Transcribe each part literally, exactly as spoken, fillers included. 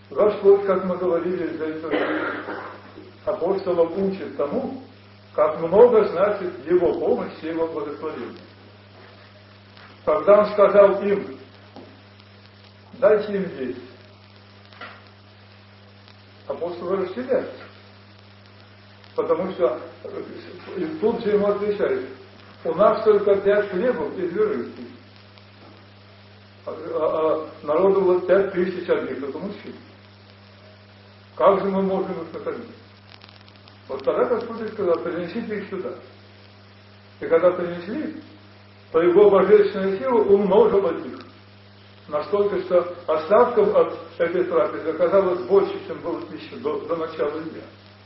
Господь, как мы говорили, за это апостолов учит тому, как много значит Его помощь и Его благословение. Когда Он сказал им: дайте им есть, апостолы растерялись. Потому что и тут же ему отвечает: у нас только пять хлебов и две рыбки. А, а, а народу было пять тысяч одних, только мужчин. Как же мы можем их накормить? Вот тогда Господь сказал: принесите их сюда. И когда принесли, то Его божественная сила умножила их. Настолько, что остатков от этой трапезы оказалось больше, чем было пищи до, до начала дня.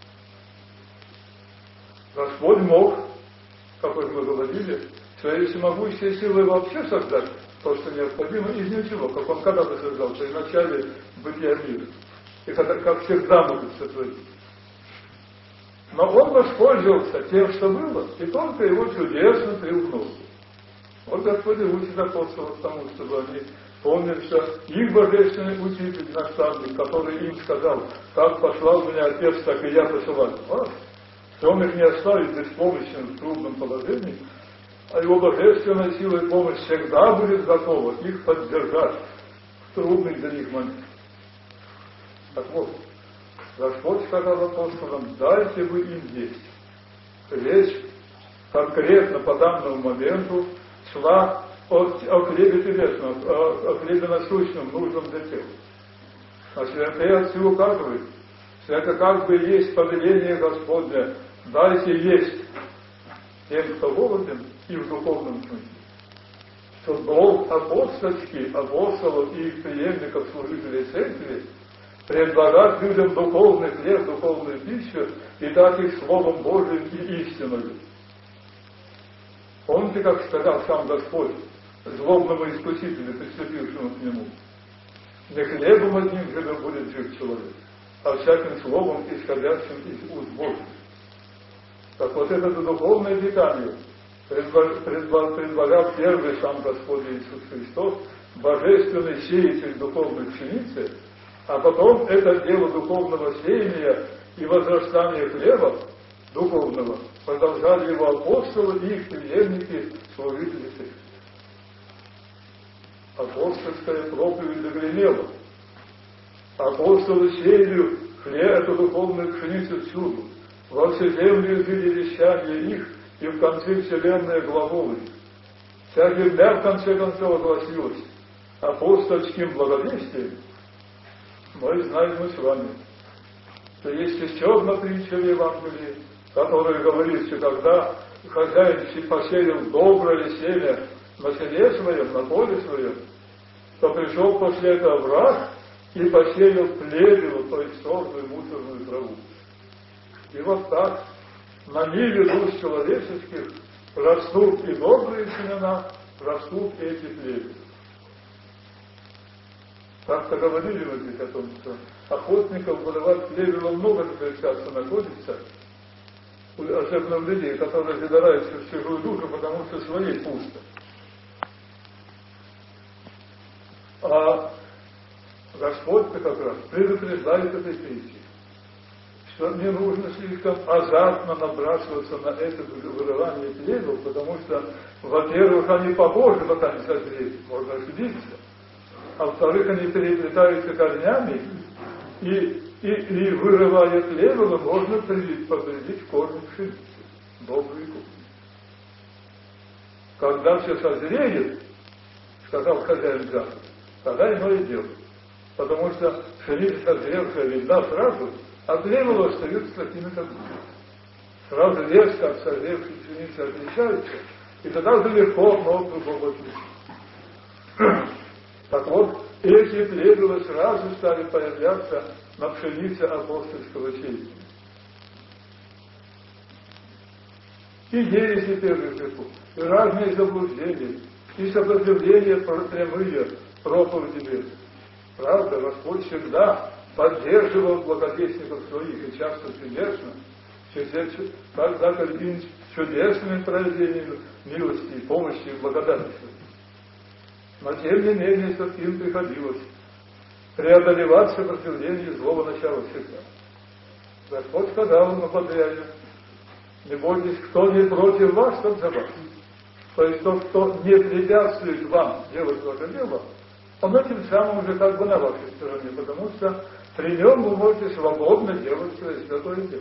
Господь мог, как мы говорили, своей всемогущей силой вообще создать то, что необходимо, из ничего, как Он когда-то создал, при начале бытия мира. И когда, как всегда может сотворить. Но Он воспользовался тем, что было, и только Его чудесно приумножил. Вот Господь учит апостолов тому, чтобы они помнили, что их божественный учитель, наставник, который им сказал: как послал меня Отец, так и я посылаю вас, что Он их не оставит беспомощным в трудном положении, а Его божественная сила и помощь всегда будет готова их поддержать в трудный для них момент. Так вот, Господь сказал апостолам: дайте вы им есть. Речь конкретно по данному моменту шла о, о хлебе телесном, о, о хлебе насущном, нужном для тела. А святые отцы указывают, что это как бы есть повеление Господне: дайте есть тем, кто голоден, и в духовном смысле. Что долг апостольский, апостолов и их преемников, служителей церкви, предлагать людям духовный хлеб, духовную пищу и дать их Словом Божиим и истиною. Помните, как сказал сам Господь злобному искусителю, приступившему к Нему: не хлебом одним живем будет жив человек, а всяким словом, исходящим из уст Божьих. Так вот, это духовное питание предлагал первый сам Господь Иисус Христос, божественный сеятель духовной пшеницы, а потом это дело духовного сеяния и возрастания хлеба духовного продолжали его апостолы и их преемники, служители церкви. Апостольская проповедь загремела. Апостолы сеяли хлеб, эту духовную пшеницу всюду. Во все земли жили вещания их, и в конце вселенной глаголы. Вся земля в конце концов огласилась апостольским благовестием. Мы знаем мы с вами, что есть еще одна притча в Евангелии, которая говорит, что когда хозяин посеял доброе семя на селе своем, на поле своем, то пришел после этого враг и посеял плевелу, то есть сорную мусорную траву. И вот так на ниве душ человеческих растут и добрые семена, растут эти плевелы. Так-то говорили мы здесь о том, что охотников выдавать плевелом много часто находится, особенно в людей, которые забираются в чужую душу, потому что своей пусто. А Господь-то как раз предупреждает этой притчей, что не нужно слишком азартно набрасываться на это вырывание плевел, потому что, во-первых, они похожи, пока не созреют, можно ошибиться, а во-вторых, они переплетаются корнями, и, и, и вырывая плевелы, можно повредить корень пшеницы, добрый корень. Когда все созреет, сказал хозяин жатвы, тогда ино и дело. Потому что пшеница созревшая видна сразу, а плевелы остаются такими, как были. Сразу резко от созревшей пшеницы отличаются, и тогда же легко много другого отличить. Так вот, эти плевелы сразу стали появляться на пшенице апостольского сеяния. И ереси первых веков, и разные заблуждения, и сопротивления прямые проповеди. Правда, Господь всегда поддерживал благодетельников своих, и часто чудесно, так, так и чудесными проявлениями милости, и помощи и благодати. Но тем не менее, что им приходилось преодолевать сопротивление злого начала всегда. Господь сказал ему Патриарху: не бойтесь, кто не против вас, тот за вас. То есть тот, кто не препятствует вам делать ваше дело, он этим самым уже как бы на вашей стороне, потому что при нем вы можете свободно делать свое святое дело.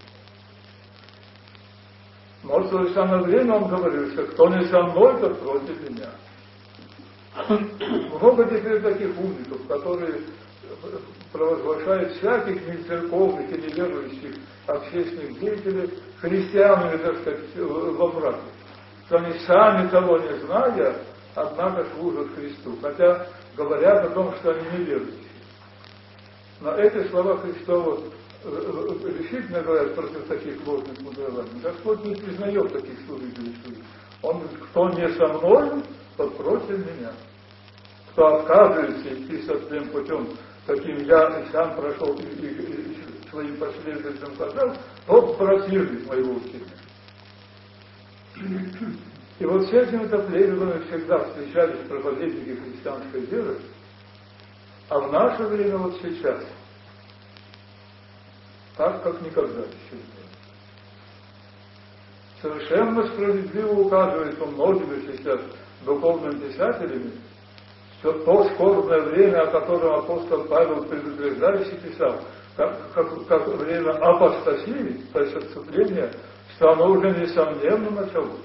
Но в то же самое время он говорил, что кто не со мной, тот против меня. Много теперь таких умников, которые провозглашают всяких нецерковных и неверующих общественных деятелей христианами, так сказать, во браке. Что они сами того не зная, однако служат Христу. Хотя говорят о том, что они неверующие. Но эти слова Христова решительно говорят против таких ложных мудрований. Господь не признает таких служителей своих. Он говорит: кто не со мной, тот против меня. Кто отказывается идти святым путем, каким я и сам прошел, и, и, и, и своим последователям сказал, тот противник моего учения. И вот с этим-то племенами всегда встречались проповедники христианской веры, а в наше время вот сейчас, так как никогда еще не было. Совершенно справедливо указывает он многими сейчас духовными писателями, что то скорбное время, о котором апостол Павел предупреждающе писал, как, как, как время апостасии, то есть отступления, что оно уже несомненно началось.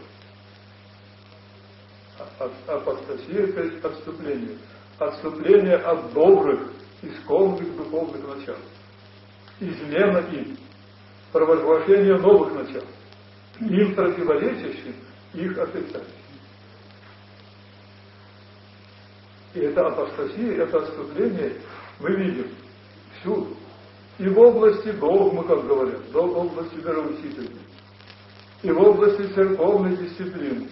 Апостасия, то есть отступление. Отступление от добрых, исконных духовных начал. Измена им. Провозглашение новых начал. Им противоречащих, их отрицающих. И это апостасия, это отступление мы видим всюду. И в области догмы, как говорят, в области вероучителей, и в области церковной дисциплины,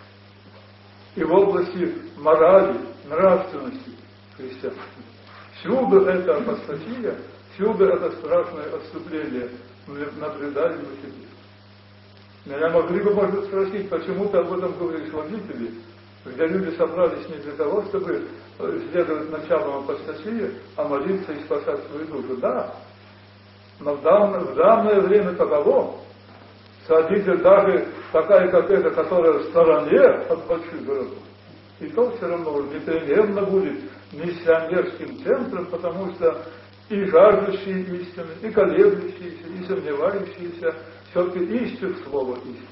и в области морали, нравственности христианства. Всюду это апостасия, всюду это страшное отступление мы наблюдаем на себе. Меня могли бы, может быть, спросить, почему-то об этом говорили служители, где люди собрались не для того, чтобы следовать началам апостасии, а молиться и спасать свою душу. Да, но в данное, в данное время таково, садится даже такая, как эта, которая в стороне от больших городов, и то все равно непременно будет миссионерским центром, потому что и жаждущие истины, и колеблющиеся, и сомневающиеся все-таки ищут слово истины.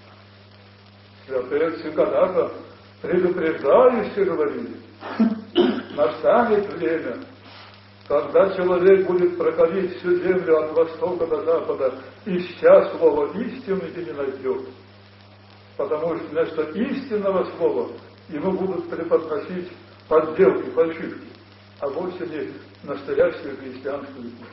Святые отцы когда-то предупреждающе говорили: настанет время, когда человек будет проходить всю землю от востока до запада, ища слово истины, и не найдет. Потому что вместо истинного слова ему будут преподносить подделки, фальшивки, а вовсе не настоящую христианскую истину.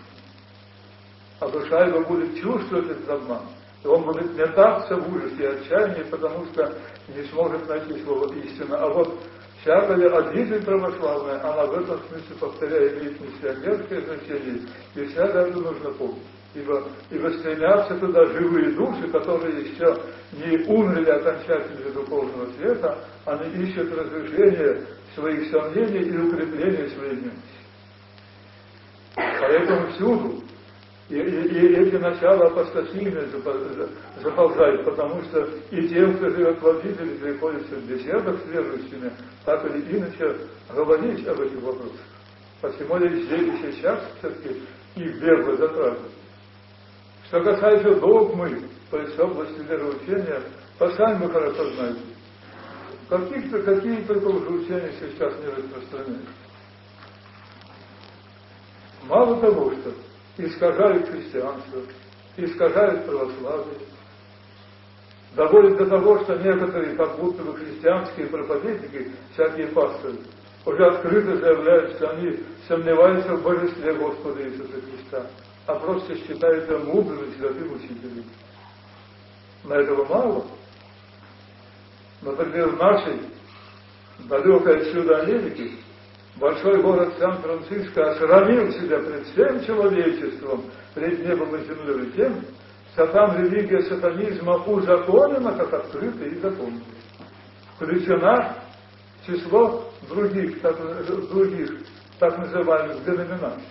А душа его будет чувствовать этот обман. И он будет метаться в ужасе и отчаянии, потому что не сможет найти слово истина. А вот всякая обитель православная, она в этом смысле, повторяю, имеет миссионерское значение, и всякое это нужно помнить. Ибо, ибо стремятся туда живые души, которые еще не умерли окончательно для духовного света, они ищут разрешения своих сомнений и укрепления своей немощи. Поэтому всюду и, и, и эти начала апостасийные заползают, потому что и тем, кто живет в обители, приходится в беседах с верующими, так или иначе говорить об этих вопросах. Посему здесь и сейчас все-таки их бегло затрагивают. Что касается догмы, то есть области вероучения, то сами вы хорошо знаете. Каких-то, какие только лжеучения сейчас не распространяются. Мало того, что искажают христианство, искажают православие, доводит до того, что некоторые, как будто бы христианские проповедники, всякие пасторы, уже открыто заявляют, что они сомневаются в божестве Господа Иисуса Христа, а просто считают его мудрым и святым учителем. Но этого мало. Например, в нашей далекой отсюда Америке большой город Сан-Франциско осрамил себя пред всем человечеством, пред небом и землей тем, что там религия сатанизма узаконена, как открытая и законная. Включена в число других, так, других так называемых деноминаций.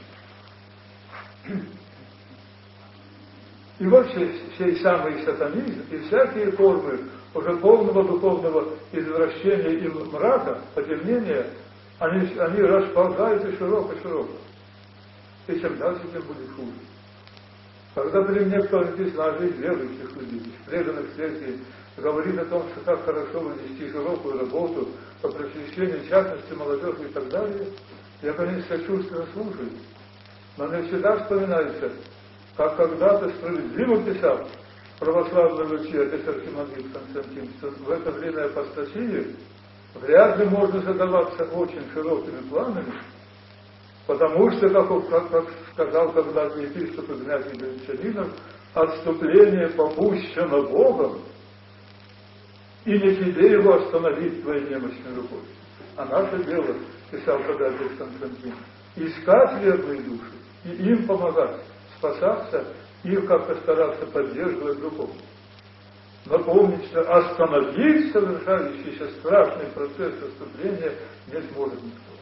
И вот сей самый сатанизм и всякие формы уже полного духовного извращения и мрака, потемнения, они, они расползаются широко-широко. И чем дальше, тем будет хуже. Когда при мне кто-нибудь из наших верующих людей, из преданных церкви, говорит о том, что так хорошо вывести широкую работу по просвещению, в частности, молодежи и так далее, я, конечно, сочувственно слушаю. Но мне всегда вспоминается, как когда-то справедливо писал православный лучи отец архимандрит Константин, что в это время апостасии вряд ли можно задаваться очень широкими планами, потому что, как, как, как сказал когда-то епископ Игнатий Гречанинов, отступление попущено Богом, и не тебе его остановить твоей немощной рукой. А наше дело, писал тогда отец Константин, искать верные души и им помогать, спасаться, их как-то стараться поддерживать духовно. Но помнить, что остановить совершающийся страшный процесс отступления не сможет никто.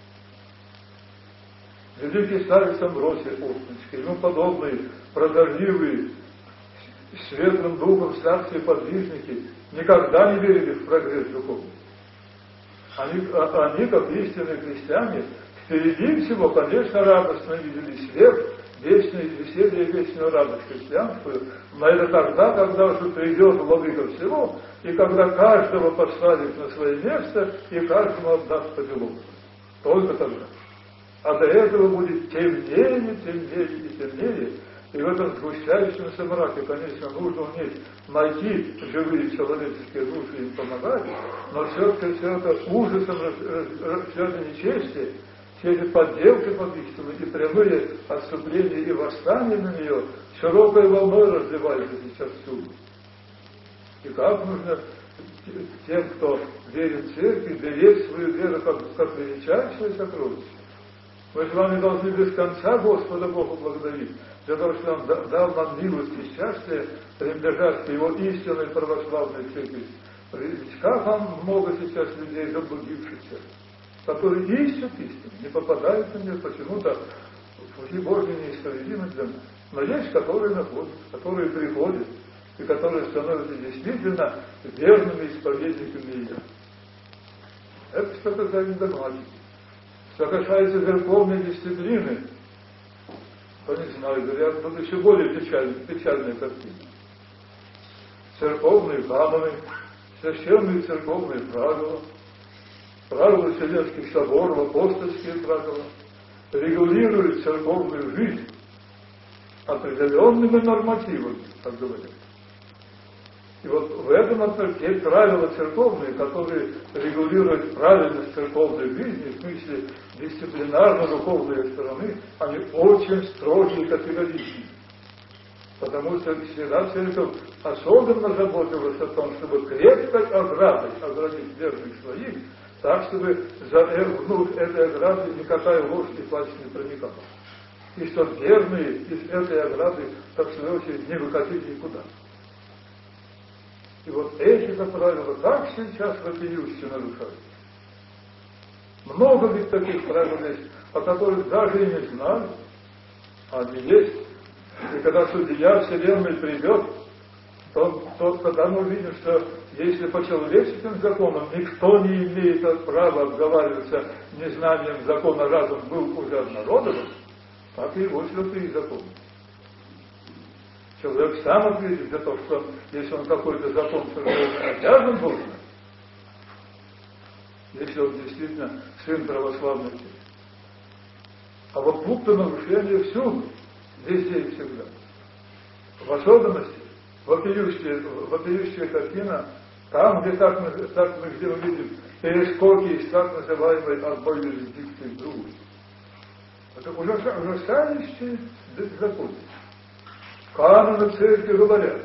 Великий старец Амвросий Охтинский, ему подобные прозорливые, светлым духом старцы и подвижники никогда не верили в прогресс духовный. Они, они, как истинные христиане, впереди всего, конечно, радостно видели свет, вечное веселье и вечную радость христианскую, но это тогда, когда уже придет владыка всего, и когда каждого поставит на свое место, и каждому отдаст по делу. Только тогда. А до этого будет темнее, темнее и темнее. И в этом сгущающемся мраке, конечно, нужно уметь найти живые человеческие души и им помогать, но все-таки все это ужасом, все это нечестие, все эти подделки под истину и прямые отступления и восстания на нее широкой волной разливаются сейчас всюду. И как нужно тем, кто верит в церковь, беречь свою веру как, как величайшее сокровище. Мы с вами должны без конца Господа Богу благодарить за то, что Он дал нам милость и счастье принадлежать к Его истинной православной церкви. Как вам много сейчас людей заблудившихся, которые ищут истину, не попадают на нее почему-то в пути Божьей неисповедимы для нас. Но есть, которые находят, которые приходят, и которые становятся действительно верными исповедниками ее. Это что касается догматики. Что касается церковной дисциплины, то не знаю, говорят, тут еще более печальная, печальная картина. Церковные каноны, священные церковные правила, правила Вселенских соборов, апостольские правила, регулируют церковную жизнь определенными нормативами, как говорят. И вот в этом отношении те правила церковные, которые регулируют правильность церковной жизни, в смысле дисциплинарно-духовной стороны, они очень строгие и категоричные. Потому что всегда церковь особенно заботилась о том, чтобы крепкой оградой оградить верных своих, так, чтобы за внутрь этой ограды никакая ложь и плач не проникала. И что верные из этой ограды, так в свою очередь, не выходили никуда. И вот эти-то правила так сейчас вопиюще нарушаются. Много ведь таких правил есть, о которых даже и не знали, а они есть. И когда судья вселенной придет, то, то тогда мы увидим, что если по человеческим законам никто не имеет права обговариваться незнанием закона, разум был уже обнародован, так и его святые законы. Человек сам ответит за то, что если он какой-то закон совершенно обязан был знать, если он действительно сын православной церкви. А вот тут-то нарушение всюду, везде и всегда. В особенности вопиющая, вопиющая картина там, где так мы, так мы где увидим перескоки из так называемой одной юрисдикции в другую. Это ужасающие законы. Каноны церкви говорят,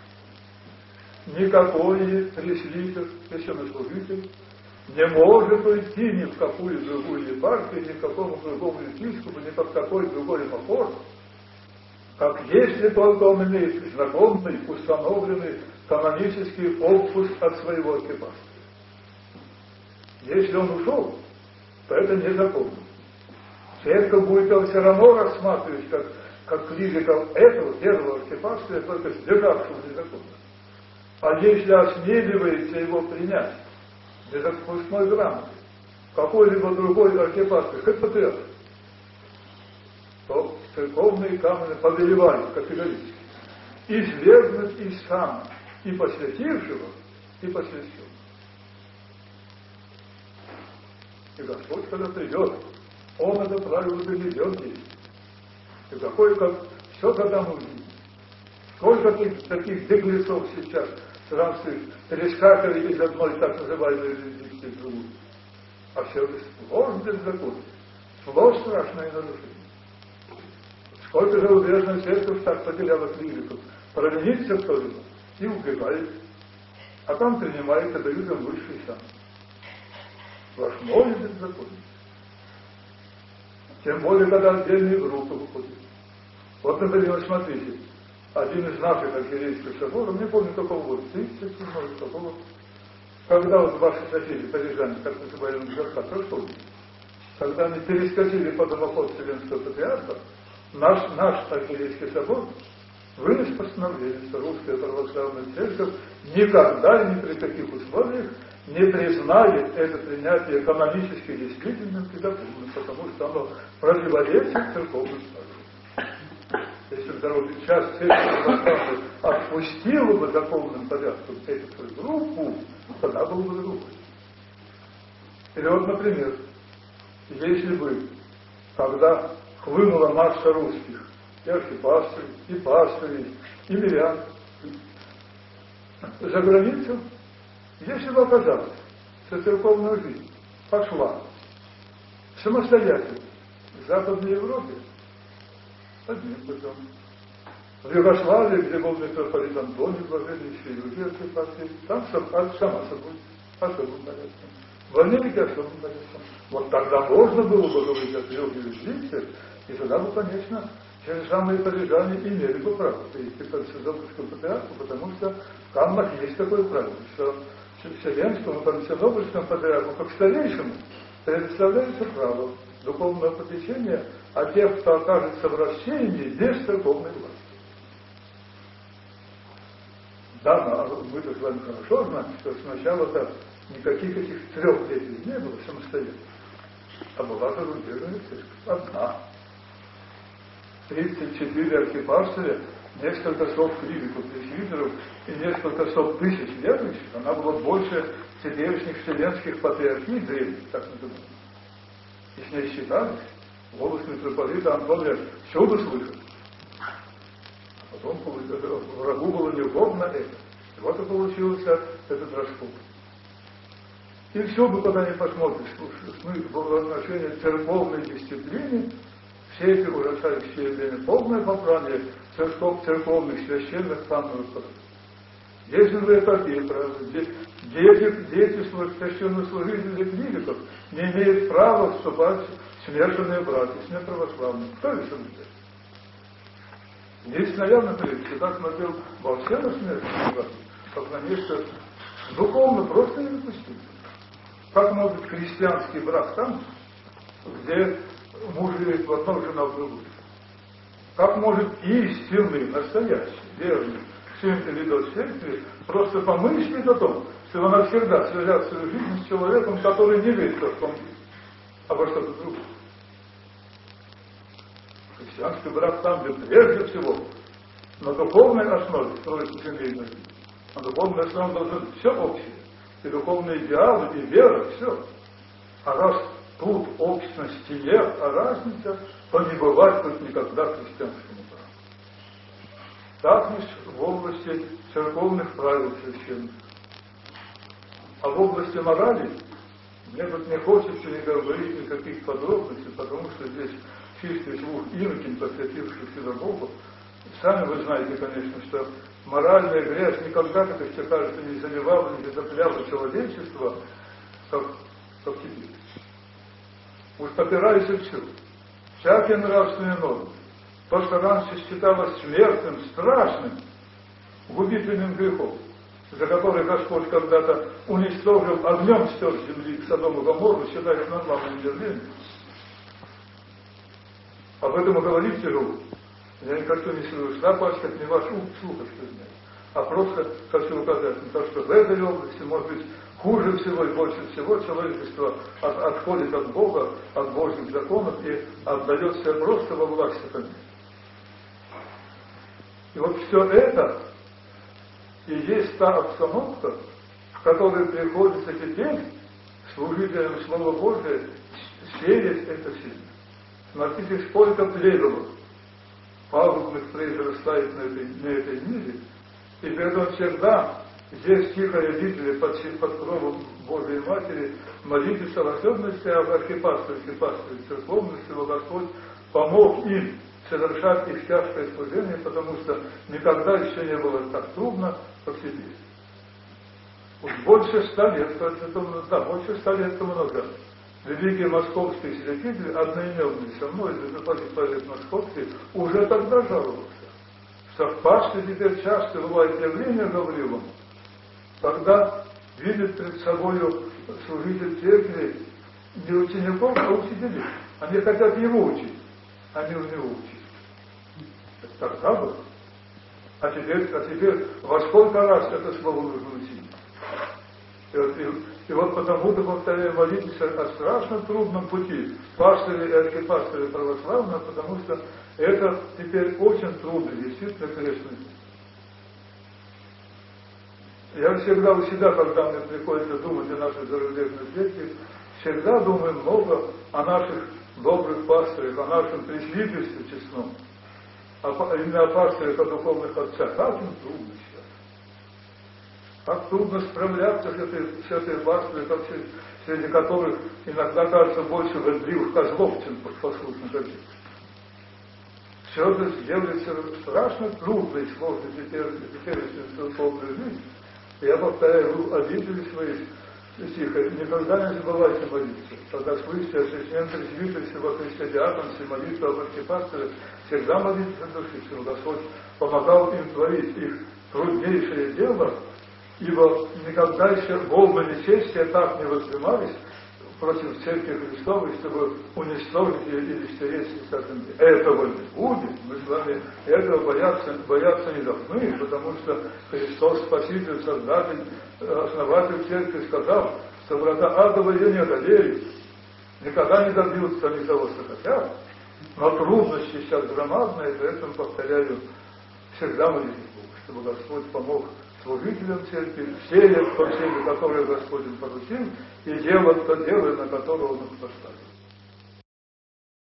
никакой пресвитер, священнослужитель, не может уйти ни в какую другую епархию, ни к какому другому епископу, ни под какой другой покор, как если только он имеет законный, установленный канонический отпуск от своего архипастыря. Если он ушел, то это незаконно. Церковь будет его все равно рассматривать как, как клириков этого первого архипастыря, только сдержавшего незаконно. А если осмеливается его принять без отпускной грамоты, какой-либо другой архипастырь, хоть патриарх, то церковные камни повелевают категорически извергнуть из сана и посвятившего, и посвященного. И Господь, когда придет, Он это правило доведет здесь. И какой, как все тогда мы увидим. Сколько таких, таких беглецов сейчас странствует, перескакивали из одной так называемой юрисдикции в другую. А все это сплошь беззаконие, сплошь страшное нарушение. Сколько же убежная церковь так потеряла клириков, променится кто-либо и убегает, а там принимает и дают им высший сан. Сплошное беззаконие. Тем более, когда отдельные группы выходят. Вот, например, смотрите, один из наших архиерейских соборов, не помню какого года, тридцать седьмого какого, когда вот ваши соседи, парижане, как называемые городка, прошел, когда они перескочили под домоход Вселенского патриарха, наш, наш архиерейский собор вынес постановление, что русская православная церковь никогда и ни при каких условиях не признает это принятие канонически действительным и законным, потому что оно противоречит церковным правилам. Если бы дорогу сейчас церковь православная отпустила бы законным порядком эту свою группу, тогда было бы другое. Или вот, например, если бы, когда хлынула масса русских, и архипастырей, и пастырей, и мирян за границу, если бы оказалось, что церковная жизнь пошла самостоятельно в Западной Европе, одним путем. В Югославии, где был митрополит Антоний, блаженнейший, и другие архипастыри, там сама собой, особым порядком. В Америке особым порядком. Вот тогда можно было бы говорить о трех юрисдикциях, и тогда бы, конечно, те же самые парижане имели бы право перейти к Константинопольскому патриарху, потому что в Каннах есть такое правило, что Вселенскому и Константинопольскому патриарху, как старейшему, предоставляется право духовного попечения о тех, кто окажется в рассеянии без церковной власти. Да, но мы-то с вами хорошо знаем, что сначала-то никаких этих трех этих не было самостоятельно, а была зарубежная церковь, одна. тридцать четыре архипастыря, несколько сот клириков, пресвитеров и несколько сот тысяч верующих, она была больше теперешних вселенских патриархий древних, так называемых. И с ней считались, голос митрополита Антония всюду слышал. А потом врагу было неудобно это. И вот и получился этот раскол. И всюду, когда не посмотришь, в отношении церковной дисциплины, все эти ужасающие явления, полное попрание церков, церковных священных каменных правил. Если же такие правила, дети, дети священнослужителей клириков не имеют права вступать в смешанные браки, с неправославными. Кто это соблюдает? Лично я, например, всегда смотрел во все на смешанные браки, как на нечто духовно просто недопустимо. Как может христианский брак там, где муж живет в одном, жена в другой? Как может истинный, настоящий, верный сын или дочь церкви просто помыслить о том, что он навсегда связал свою жизнь с человеком, который не верит в том, а во что-то другое? Христианский брак там, где прежде всего на духовной основе строится семейная жизнь. На духовной основе должно быть все общее. И духовные идеалы, и вера, все. А раз тут общности нет, а разница, то не бывает хоть никогда христианскому браку. Так лишь в области церковных правил священных. А в области морали мне тут не хочется не говорить никаких подробностей, потому что здесь чистый слух инокинь, посвятившихся Богу. Сами вы знаете, конечно, что моральная грязь никогда, как все кажется, не заливала, не затопляла человечество, как, как теперь. Уж попирайся все. Всякие нравственные нормы. То, что раньше считалось смертным, страшным, губительным грехом, за который Господь когда-то уничтожил огнем стер с земли к Содому и Гоморру, считается нормальным явлением. Об этом и говорить тяжело. Я не хочу ни свою напачкать, ни ваш ум слухать, что знаю. А просто хочу указать на то, что в этой области, может быть, хуже всего и больше всего человечество от, отходит от Бога, от Божьих законов и отдает себя просто во власть сатане. И вот все это и есть та обстановка, в которой приходится теперь служителям Слова Божия сеять это сильно. Смотрите, сколько плевелов пагубных произрастает на этой, на этой мире, и при этом всегда здесь тихо родители под, под кровом Божией Матери молитесь, в особенности об архипастыре, архипастыре церковных, чтобы Господь помог им совершать их тяжкое служение, потому что никогда еще не было так трудно, как теперь. Уж больше ста лет, да, больше ста лет тому назад, великий московский святитель, одноименный со мной, поэт московский, уже тогда жаловался, что в Пасхе теперь часто бывает явление, говорил он, когда видит перед собою служитель церкви не учеников, а учителей. Они хотят его учить, а не у него учить. Это тогда было. А теперь, а теперь во сколько раз это слово нужно учить? И вот, и, и вот потому-то, повторяю, молитесь о страшно трудном пути пастыря и архипастыря православного, потому что это теперь очень трудно действительно крестный. Я всегда у себя, когда мне приходится думать о нашей зарубежной церкви, всегда думаю много о наших добрых пастырях, о нашем пресвитерстве честном, а именно о пастырях, о духовных отцах. Как им трудно сейчас. Как трудно справляться с этой, с этой пастырью, как среди которых иногда кажется больше вредливых козлов, чем послушных овец. Все это делается страшно трудно и сложно теперешнюю церковную жизнь. Я повторяю, вы обидели свои стихи, никогда не забывайте молиться. Когда слышите о священном пресвитерстве во Христе диаконстве, молитву об архипастыре, всегда молитесь о душе, чтобы Господь помогал им творить их труднейшее дело, ибо никогда еще волны нечестия так не воздымались против Церкви Христовой, чтобы уничтожить ее или стереть с этой земли. Этого не будет. Мы с вами этого бояться, бояться не должны, потому что Христос, Спаситель, Создатель, основатель Церкви сказал, что врата адова ее не одолеют, никогда не добьются они того, что хотят, но трудности сейчас громадные, поэтому, повторяю, всегда молитесь Богу, чтобы Господь помог служителям церкви, сеять то семя, которое Господь им поручил, и делать то дело, на которое Он их поставил.